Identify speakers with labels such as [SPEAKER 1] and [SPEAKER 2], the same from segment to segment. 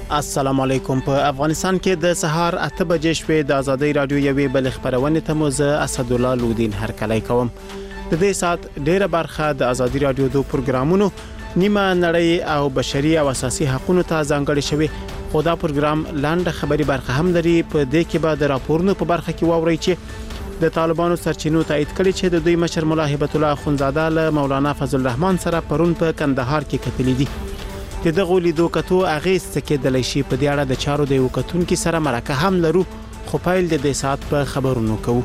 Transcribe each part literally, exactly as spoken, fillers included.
[SPEAKER 1] السلام علیکم. په افغانستان کې د سهار اته بجې شوې د ازادي رادیو یوې بل خبرونه ته مو زه اسد الله لودین هرکلی کوم. د دې سات ډیره برخه د ازادي رادیو د پروګرامونو نیمه نړۍ او بشري او اساسي حقوقو ته ځانګړي شوی. خو دا پروګرام لاندې خبري برخه هم لري. په دې کې به د راپورونو په برخه کې واوري چې د طالبانو سرچینو تایید کړي چې د دوی مشر مولا هبت الله اخونزاده له مولانا فضل الرحمن سره پرون په کندهار کې کتلې دي. د دغه لیدو کتو اغیز کېدلی شي. په دې اړه د چارو د یو کتونکو سره مرکه هم لرو، خو پایل د دې سات په خبرونو کوو.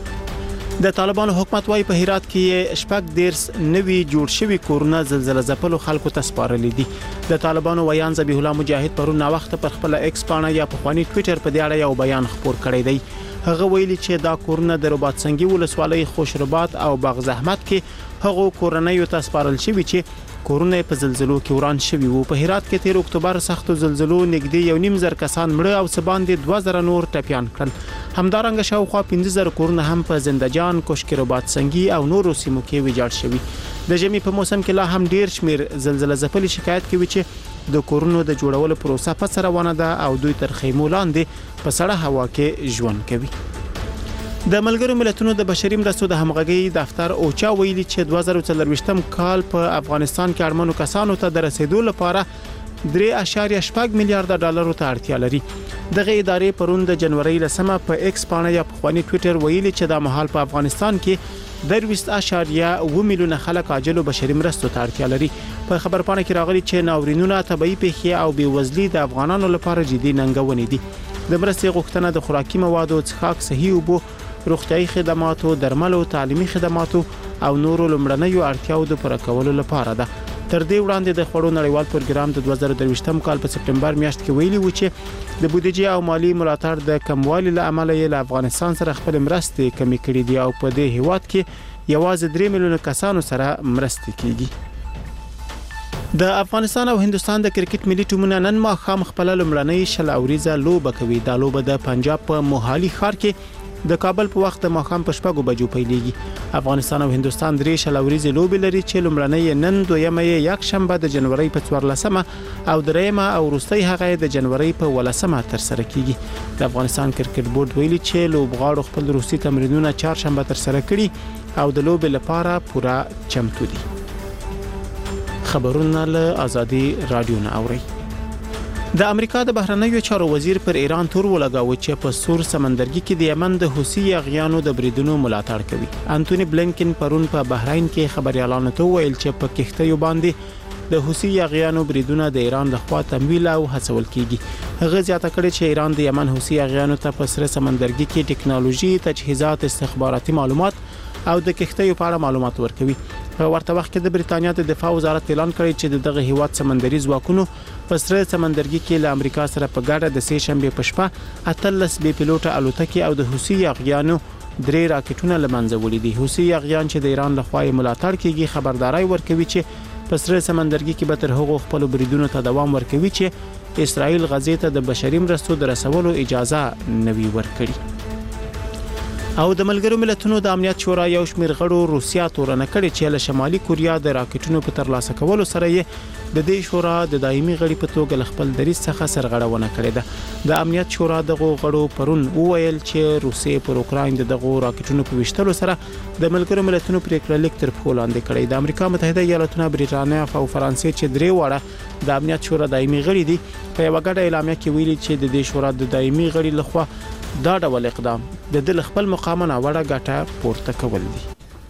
[SPEAKER 1] د طالبانو حکومت وايي په هرات کې شپږ دیرس نوي جوړ شوي کورونه زلزلہ ځپلو خلکو ته سپارلې دي. د طالبانو ویان ذبیح الله مجاهد پرون نا وخت پر خپل ایکس پاڼه یا په خواني ټوئیټر په دې اړه یو بیان خپور کړی دی. هغه ویلي چې دا کورونه د رباط سنگي ولسوالۍ خوشربات او باغ زحمت کې هغه کورنۍ ته سپارل شوی چې کورونه په زلزلو کې وران شوي وو. په هرات کې تیر اکتوبر سختو زلزلو نږدې یو نیم زر کسان مړه او سباندې دوه زره نور ټپيان کړل. همدارنګه شاوخوا پنځه زره کورونه هم په زندجان، کوشک رباط سنگي او نورو سیمو کې ویجاړ شوي. د ژمي په موسم کې لا هم ډیر شمیر زلزلہ ځپلي شکایت کوي چې د کورونو د جوړولو پروسه په سره روانه ده او دوی تر خیمو لاندې په سړه هوا کې ژوند کوي. د ملګرو ملتونو د بشري مرستو د همغږي دفتر اوچا ویلي چې دوه زره څلرويشتم کال په افغانستان کې اړمنو کسانو ته د رسیدو لپاره درې اعشاریه شپږ میلیارډ ډالر ته اړتیا لري. دغه ادارې پرون د جنوري لسمه په ایکس پاڼه یا په خواني ټوئیټر ویلي چې د مهال په افغانستان کې درويست اعشاریه و میلیونه خلک عاجل بشري مرستو ته اړتیا لري. په خبرپاڼه کې راغلي چې ناورینونه، طبيعي پیښې او بېوزلي د افغانانو لپاره جدي ننګونې دي. د مرستې غوښتنه د خوراکي موادو، څښاک، صحي اوبو، روغتيایي خدماتو، درملو، تعلیمي خدماتو او نورو لمړنیو اړتیاو د پوره کولو لپاره ده. تر دې وړاندې د خوړو نړیوال پروګرام د دوه زره درويشتم کال په سپټمبر میاشت کې ویلي و چې د بودیجې او مالی ملاتړ د کموالي له امله یې له افغانستان سره خپل مرستې کمې کړې دي او په دې هیواد کې یوازې درې میلیونه کسانو سره مرستې کیږي. د افغانستان او هندستان د کرکټ ملي ټیمونه نن ماښام خپل لمړنۍ شل اوریزه لوبه کوي. دا لوبه د پنجاب په موهالي ښار کې د کابل په وخت د ماښام په شپږو بجو پیلېږي. افغانستان او هندستان درې شل اوریزه لوبې لري چې لمړنۍ نن، دویمه یې یک شنبه د جنوري په څوارلسمه او دریمه او وروستۍ هغه د جنوري په ولسمه تر سره کیږي. د افغانستان کرکټ بورډ ویلي چې لوبغاړو خپل روسي تمرینونه چهارشنبه تر سره کړي او د لوبې لپاره پوره چمتو دي. خبرونه له ازادي رادیو نه اوري. د امریکا د بهرنیو چارو وزیر پر ایران تور ولګاوه چې په سور سمندرګي کې د یمن د حوثي یاغیانو د بریدونو ملاتړ کوي. انټونی بلینکن پرون په بحرین کې خبريالانو ته ویل چې په کښتیو باندې د حوثي یاغیانو بریدونه د ایران لخوا تمویل او هڅول کیږي. هغه زیاته کړې چې ایران د یمن حوثي یاغیانو ته په سر سمندرګي کې ټکنالوژي، تجهیزات، استخباراتي معلومات او د کښتیو په اړه معلومات ورکوي. په ورته وخت کې د بریتانیا د دفاع وزارت اعلان کړی چې دغه هیواد سمندري ځواکونو په سر سمندرګي کې له امریکا سره په ګډه د سې شنبه په شپه اتلس بې پیلوټه الوتکې او د حوثي یاغیانو درې راکټونه لمنځه وړي دي. حوثي یاغیان چې د ایران لخوا ملاتړ کیږي خبرداري ورکوي چې په سر سمندرګي کې به تر هغو خپل بریدونو ته دوام ورکوي چې اسرائیل غزې ته د بشري مرستو د رسولو اجازه نوي ورکړي. او د ملګرو ملتونو د امنیت شورا یو شمېر غړو روسیا تورنه کړې چې له شمالي کوریا د راکټونو په ترلاسه کولو سره یې د دې شورا د دایمي غړي په توګه خپل دریځ څخه سرغړونه کړې ده. د امنیت شورا دغه غړو پرون وویل چې روسیې پر اوکراین دغه راکټونو په وشتلو سره د ملګرو ملتونو پریکړه لیک تر پښو لاندې کړې. د امریکا متحده ایالاتونو، بریټانیا او فرانسې چې درې واړه د امنیت شورا دایمي غړي دي په یو غټه اعلامیه کې ویلي چې د دې شورا د دایمي غړي لخوا دا ډول اقدام د دل خپل مقام نه وړه ګټه پورته کول دي.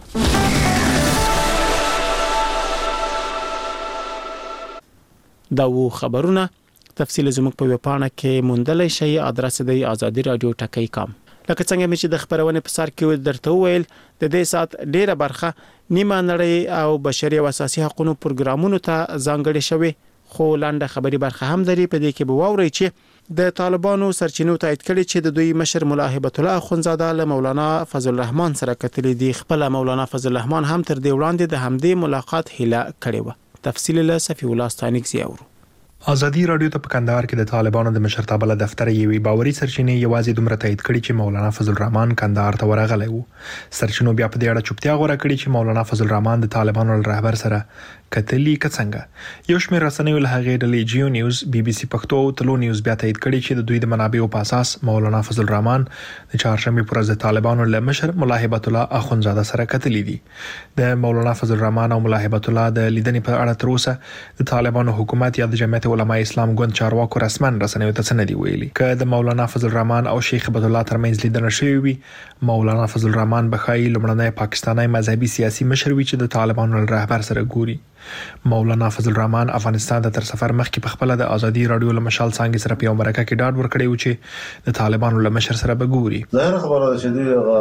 [SPEAKER 1] دا و خبرونه تفصیل زموږ په وپاڼه کې موندلای شئ. ادرس دی ازادي رادیو ټکی کام. لکه څنګه چې د خبرونه په سر کې درته ویل، د دې سات ډیره برخه نیمه نړۍ او بشري او اساسي حقوقو پروګرامونو ته ځانګړي شوی. خو لاندې خبري برخه هم لري. په دې کې به واوري چې د طالبانو سرچینو تایید کړي چې د دوی مشر مولا هبت الله اخونزاده له مولانا فضل الرحمن سره کتلې دي. خپل مولانا فضل الرحمن هم تر دې وړاندې د همدې ملاقات هیله کړې و. تفصیل له صفی الله ستانیک زیاورو.
[SPEAKER 2] ازادي رادیو ته په کندهار کې د طالبانو د مشرتابه له دفتر یوې باوري سرچینې یوازې دومره تایید کړي چې مولانا فضل الرحمن کندهار ته ورغلی و. سرچینو بیا په دې اړه چوپتیا غوړه کړې چې مولانا فضل الرحمن د طالبانو رهبر سره کتلی کڅنګ یو شمېر رسنیو له هغې ډلې جیو نیوز بي بي سي پښتو او تلو نیوز بیا تایید کړي چې د دوی د منابعو په اساس مولانا فضل الرحمن د چهارشنبه پر ورځ د طالبانو له مشر ملا هبت الله اخونزاده سره کتلی دي. د مولانا فضل الرحمن او ملا هبت الله د لیدنې په اړه تر اوسه د طالبانو حکومت یا د جمعیت علماء اسلام ګوند چارواکو رسماً رسنیو ته څه نه دی ویلي. که د مولانا فضل الرحمن او شیخ هبت الله ترمنځ لیدنه شوې وي، مولانا فضل الرحمن بخای لمړنی پاکستاني مذهبي سیاسي مشر وي چې د طالبانو رهبر سره ګوري. مولانا فضل الرحمن افغانستان ته تر سفر مخکې په خپل د ازادي رادیو له مشال څنګه سره په امریکا کې ډاډ ورکړی و چې د طالبانو له مشر سره به ګوري.
[SPEAKER 3] ظاهر خبره ده چې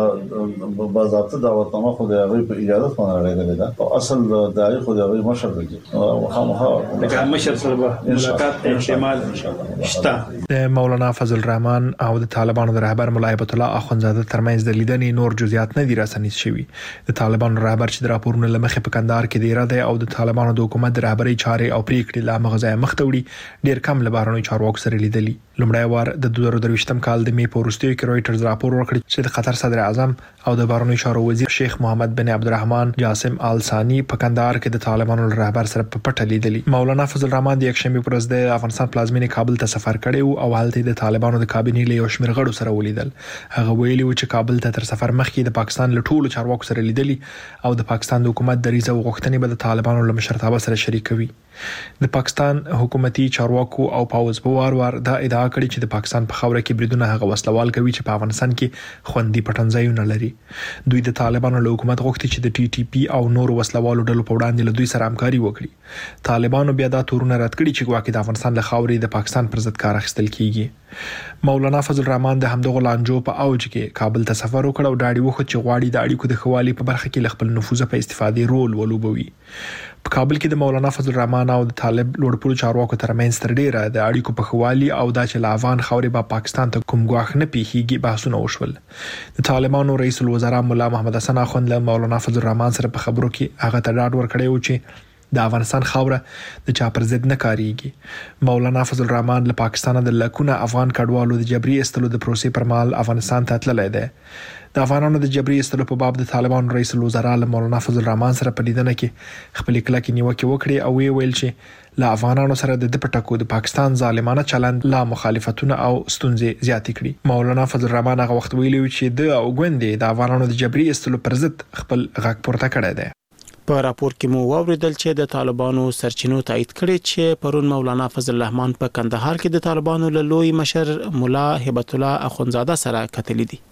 [SPEAKER 3] د باضابطه دعوتنامه خو د هغه په اجازه باندې راغلی ده او اصل د هغه خو د هغه مشر دی او خامخا
[SPEAKER 4] د مشر سره به ملاقات احتمال شته.
[SPEAKER 2] د مولانا فضل الرحمن او د طالبانو د رهبر ملا هبت الله اخونزاده ترمنځ د لیدنې نور جزئیات نه دي راسنیز شوي. د طالبانو رهبر چې د راپورونو لمخې په کندهار کې دی راځي او د طالبانو د حکومت د رهبرۍ چارې او پریکړې لا مغزای مختوړي ډیر کم لبارونو چارواکو سره لیدلي. لومړی وار د دوه زره درویشتم کال د می په وروستیو کې رويټرز راپور ورکړ چې د قطر صدر اعظم او د بهرنیو چارو وزیر شیخ محمد بن عبدالرحمن جاسم آل ثانی په کندهار کې د طالبانو رهبر سره په پټه لیدلي. مولانا فضل الرحمن د یکشنبه پر ورځ د افغانستان پلازمینې کابل ته سفر کړی او هلته د طالبانو د کابینې له یو شمېر غړو سره ولیدل. هغه ویلي و چې کابل ته تر سفر مخکې د پاکستان له ټولو چارواکو سره لیدلي او د پاکستان د حکومت دریځ او غوښتنې به د طالبانو له مشرتابه سره شریکوي. د پاکستان حکومتي چارواکو او پاوز په وار وار دا ادعا کړې چې د پاکستان په خاوره کې بریدونه هغه وسلوال کوي چې په افغانستان کې خوندي پټنځایونه لري. دوی د طالبانو له حکومت غوښتي چې د ټي ټي پی او نور وسلوالو ډلو په وړاندې له دوی سره همکاري وکړي. طالبانو بیا دا تورونه رد کړي چې ګواکې د افغانستان له خاورې د پاکستان پر ضد کار اخیستل کیږي. مولانا فضل الرحمن د همدغه لانجو په اوج کې کابل ته سفر وکړ او ډاډي وخت چې غواړي د اړیکو د خوالي په برخه کې خپل نفوذ په استفادې رول ولوبوي. په کابل کې د مولانا فضل الرحمن او د طالب لوړپوړو چارواکو ترمنځ تر ډیره د اړیکو په خوالي او د چې افغان خاورې به پاکستان ته کوم ګواښ نه پیخيږي بحثونه وشول. د طالبانو رئیس الوزرا مولا محمد حسن اخوند له مولانا فضل الرحمن سره په خبرو کې هغه ته ډاډ ورکړی و چې د افغانستان خاوره د چا پر ضد نه کاریږي. مولانا فضل الرحمن له پاکستان د لکونه افغان کډوالو د جبري استلو د پروسې پر مهال افغانستان ته تللی دی. د افغانانو د جبري استلو په باب د طالبانو رئیس الوزرا له مولانا فضل الرحمن سره په لیدنه کې خپل کلکې نیوکه وکړي او وی ویل چې له افغانانو سره د پټکو د پاکستان ظالمانه چلند لا مخالفتونه او ستونزې زیاتې کړي. مولانا فضل الرحمن هغه وخت ویلي چې د او ګوندې د افغانانو د جبري استلو پر ضد خپل غږ پورته کړی دی.
[SPEAKER 1] په راپور کې مو واوریدل چې د طالبانو سرچینو تایید کړي چې پرون مولانا فضل الرحمن په کندهار کې د طالبانو له لوی مشر ملا هبت الله اخونزاده سره کتلې دي.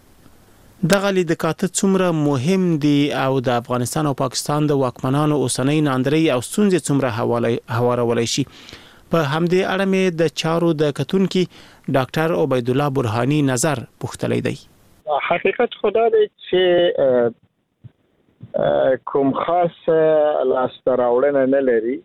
[SPEAKER 1] دغه لیدکات څومره مهم دي او د افغانستان او پاکستان د واکمنانو اوسنۍ ناندري او ستونزې څومره حواله هوارولای شي. په همدې اړه مې د چارو د کتونکو ډاکټر عبید الله برهانی نظر پوښتلی دی.
[SPEAKER 5] حقیقت خدا دی چې کوم خاص لاستراوړنه نه لري.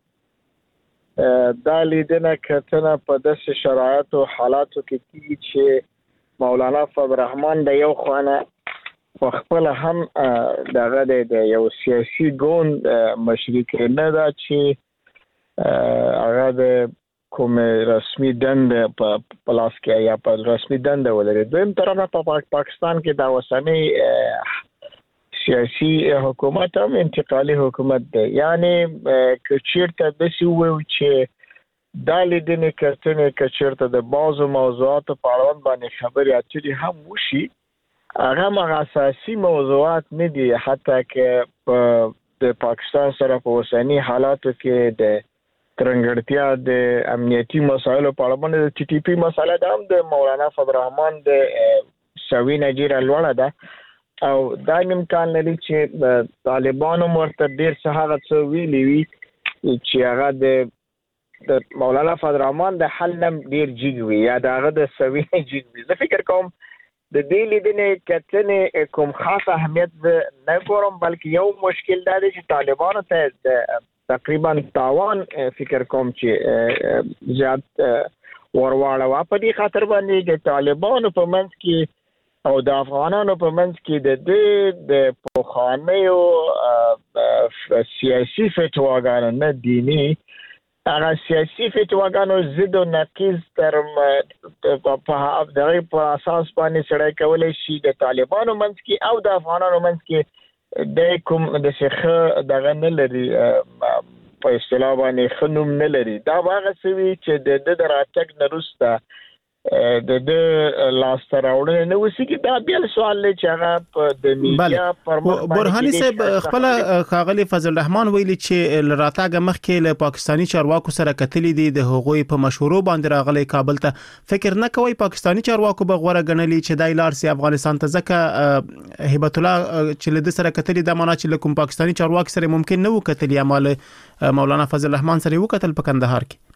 [SPEAKER 5] دا لیدنه کتنه په داسې شرایط او حالاتو کې کیږي چې مولانا فضل الرحمن د یو خوانه په خپل هم دغه د یو سیاسي ګوند مشرک نه دا چې هغه د کوم رسمي دند په پلاس کې یا په رسمي دند ولري. دویم طرف په پاکستان کې دا وسنۍ سیاسي حکومت هم انتقالي حکومت دی. یعنی کچیرته د سی وو چې د لیدنې کتنې کچیرته د بعضو موضوعاتو په اړه باندې خبرې اترې هم وشي، هغه مغه اساسي موضوعات نه دي. حتی که د پاکستان سره په اوسنی حالاتو کې د ترنګړتیا د امنیتي مسایلو په اړه باندې د ټي ټي پی مسله ده هم د مولانا فضل الرحمن د سوي نجیره لوړه ده او دا امکان لري چې طالبانو مرته ډیر څه هغه څه ویلي وي چې هغه د د مولانا فضل الرحمن د حل نم ډیر جګ وي یا دغه د سوي جګ وي. زه فکر کوم د دې لیدنې کتنې کوم خاص اهمیت نه ګورم، بلکې یو مشکل دا دی چې طالبانو ته تقریبا تاوان فکر کوم چې زیات ورواړه په دې خاطر باندې د طالبانو په منځ کې او د افغانانو په منځ کې د دې د پوخانیو سیاسي فتواګانو نه دینی هغه سیاسي فتواګانو ضد او نقیض تر په دغه په اساس باندې سړی کولای شي د طالبانو منځ کې او د افغانانو منځ کې د کوم د شیخ دغه نه لري په اصطلاح باندې خنوم نه لري. دا هغه سوي چې د د دراتک نرسته د د لاس راوړنه نو وسیږي. دا بیا سوال لري چې هغه د میډیا پر مخ
[SPEAKER 1] برهاني صاحب خپل خاغلی فضل الرحمن ویلي چې لراتاګه مخکې له پاکستانی چارواکو سره کتلې دي د هغوی په مشورو باندې راغلي کابل ته. فکر نه کوي پاکستانی چارواکو به غوړه غنلي چې دای لار سي افغانستان ته ځکه هبت الله چې له سره کتلې د معنا چې کوم پاکستانی چارواکي سره ممکن نه وکتلې عمل مولانا فضل الرحمن سره وکتل په کندهار کې.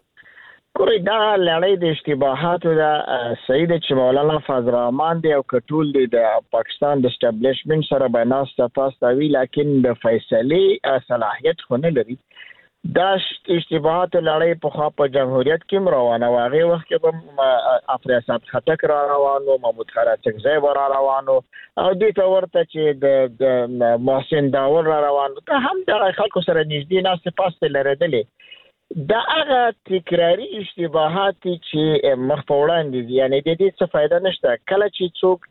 [SPEAKER 5] کوي دا لړۍ د اشتباهاتو دا سید چې مولانا فضل الرحمن دی او کټول دی د پاکستان د اسټابلیشمنت سره بناس تاسو وی لیکن د فیصله صلاحیت خونه لري. دا اشتباهات لړۍ په خوا په جمهوریت کې روانه واغې وخت کې به افریاسات خټک را روانو محمود خراچکزی را روانو او د تورته چې د محسن داور را روانو ته هم د خلکو سره نږدې ناس پاسته لريدلې. دا هغه تکراری اشتباهات چې مخ په وړاندې دي، یعنی د دې څه فائدہ نشته. کله چې څوک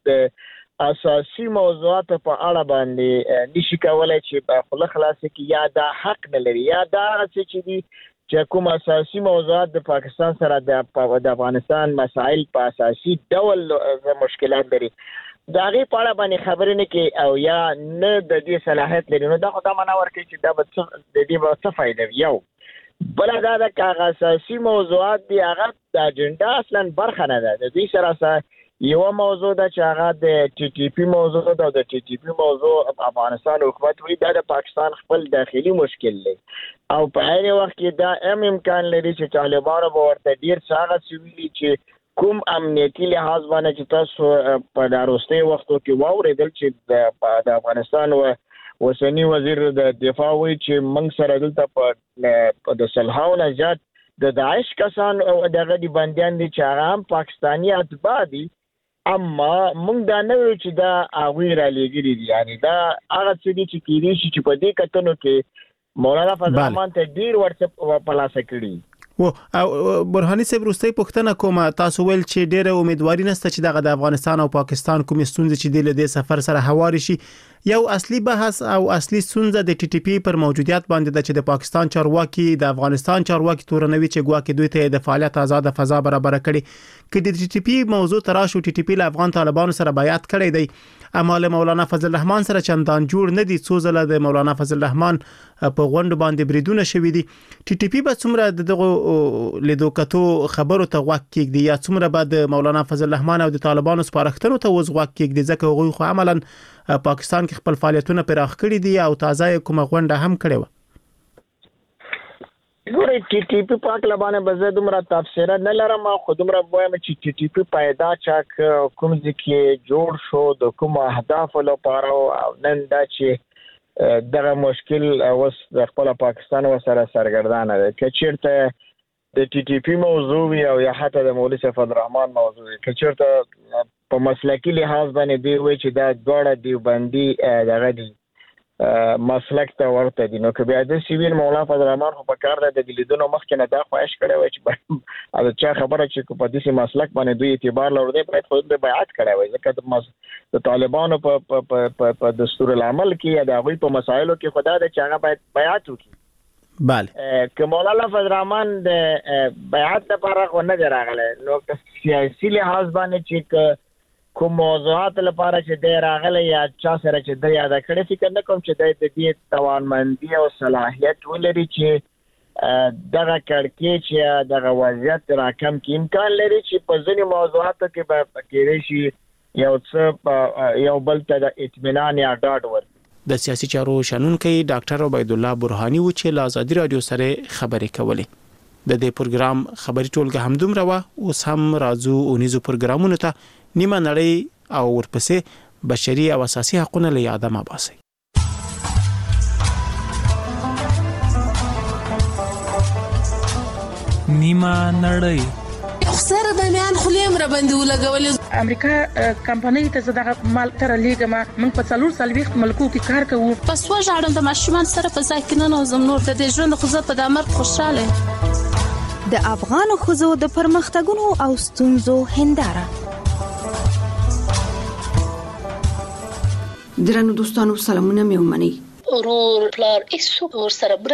[SPEAKER 5] د اساسي موضوعات په اړه باندې نشي کولای چې په خپل خلاص کې یا دا حق نه لري یا دا چې دي چې کوم اساسي موضوعات د پاکستان سره د افغانستان مسائل په اساسي ډول مشکلات لري دا غي په اړه باندې خبرې نه کوي او یا نه د دې صلاحیت لري. نو دا خو دا معنا ورکوي چې دا به د دې به څه فائدہ یو بل دا د کاغذ اساسي موضوعات دی هغه د اجنډا اصلا برخه نه ده. د دې سره سره یو موضوع د چې هغه د ټي ټي پی موضوع ده. د ټي ټي پی موضوع افغانستان حکومت وی دا د پاکستان خپل داخلي مشکل دی او په هر وخت کې دا هم امکان لري چې طالبانو به ورته ډیر څنګه سویلي چې کوم امنیتي لحاظ باندې چې تاسو په داروستي وختو کې واورېدل چې د افغانستان و وسنی وزیر د دفاع وی چې موږ سره دلته په د سلهاو نه زیات د داعش کسان او دغه دی بنديان دي چې هغه هم پاکستانی اتباع دي، اما موږ دا نه وی چې دا هغه را لګري دي. یعنی دا هغه څه دي چې کېږي چې په دې کتنو کې مولانا فضل الرحمن ته ډیر ورڅ په لاس کړی.
[SPEAKER 1] و برهاني صاحب وروستي پوښتنه کومه، تاسو ویل چې ډېره امیدواري نشته چې دغه د افغانستان او پاکستان کومې ستونزې چې د دې سفر سره هواري شي. یو اصلي بحث او اصلي ستونزه د ټي ټي پی پر موجودیت باندې د چې د پاکستان چارواکي د افغانستان چارواکي تورنوي چې ګواکې دوی ته د فعالیت آزاد فضا برابر کړي. کې د ټي ټي پی موضوع تراشو ټي ټي پی له افغان طالبانو سره بیعت کړی دی، اما له مولانا فضل الرحمن سره چندان جوړ نه دي. څو ځله د مولانا فضل الرحمن په غونډه باندې بریدونه شوي دي. ټي ټي پی به څومره دغه لیدوکتو خبرو ته غوږ کېږدي یا څومره به د مولانا فضل الرحمن او د طالبانو سپارښتنو ته وز غوږ کېږدي، ځکه هغوی خو عملاً پاکستان کې خپل فعالیتونه پراخ کړي دي او تازه کومه غونډه هم کړې و.
[SPEAKER 5] ګورې ټي ټي پی پاک لبانه بزه دومره تفسیر نه لرم، خو دومره وایم چې ټي ټي پی پیدا چاک کوم ځکه جوړ شو د کوم اهداف لپاره او نن دا چې دغه مشکل اوس د خپل پاکستان سره سرګردانه ده. کچیرته د ټي ټي پی موضوع او یا حتی د مولوی سیف الرحمن موضوع کچیرته په مسلکی لحاظ باندې دی وای چې دا دوړه دیوبندي دغه دی مسلک ته ورته دي. نو که بیا د سیویل مولانا فضل الرحمن په کار د دلیدونو مخکې نه دا خواهش کړی وای چې دا چا خبره چې په دې مسلک باندې دوی اعتبار لري باید خو د بیعت کړی وای، ځکه د طالبانو په په دستور العمل کې دا غوي په مسایلو کې خدای د چاغه باید بیعت وکړي.
[SPEAKER 1] بله
[SPEAKER 5] که مولانا فضل الرحمن د بیعت لپاره خو نه راغلی، نو سیاسي لحاظ باندې چې کوم موضوعات لپاره چې د راغلی یا چا سره چې د یاد کړی فکر نه کوم چې د دې توانمندي او صلاحیت ولري چې دغه کړکېچ یا دغه وضعیت راکم کې امکان لري چې په ځینې موضوعاتو کې به کېدای شي یو څه یو بل ته د اطمینان یا ډاډ ورکړي.
[SPEAKER 1] د سیاسي چارو شنونکي ډاکټر عبید الله برهاني و چې له ازادي رادیو سره خبرې کولې. د دې پروګرام خبري ټولګه همدومره و. اوس هم راځو اونیزو پروګرامونو ته. نیمه نړۍ او ورپسې بشري او اساسي حقوقونه له یاده ما باسي.
[SPEAKER 6] نیمه نړۍ
[SPEAKER 7] خسر د میان خلیم را باندې ولګول.
[SPEAKER 8] امریکا کمپنۍ ته زړه مال تر لیګما موږ په څلور سلويخت ملکو کې کار کوو.
[SPEAKER 7] پس و ژړم د ماشومان سره په ځای کې نه نوزم نور د دې ژوند خو زه په دمر خوشاله.
[SPEAKER 9] د افغان خزو د پرمختګونو او ستونزو هنداره.
[SPEAKER 10] درنو دوستانو سلامونه مې ومني.
[SPEAKER 7] ورور پلار ایسو ور سره